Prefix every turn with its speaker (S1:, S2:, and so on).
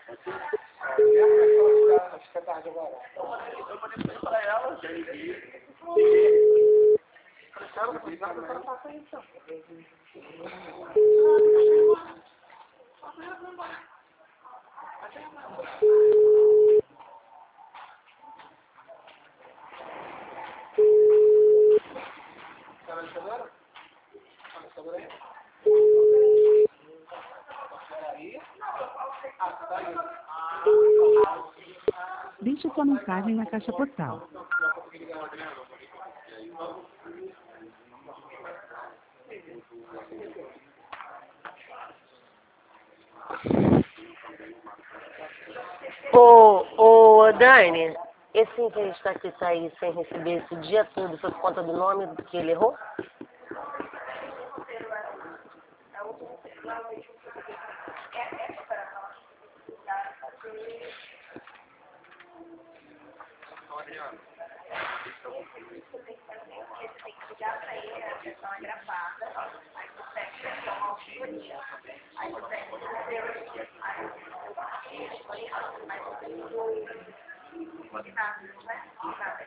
S1: Acho que é tarde agora.
S2: Eu mandei pra ela,
S3: Deixe sua mensagem na caixa postal.
S4: Ô, Dani, esse entrevista que tá aí sem receber esse dia todo foi por conta do nome que ele errou?
S5: Aí você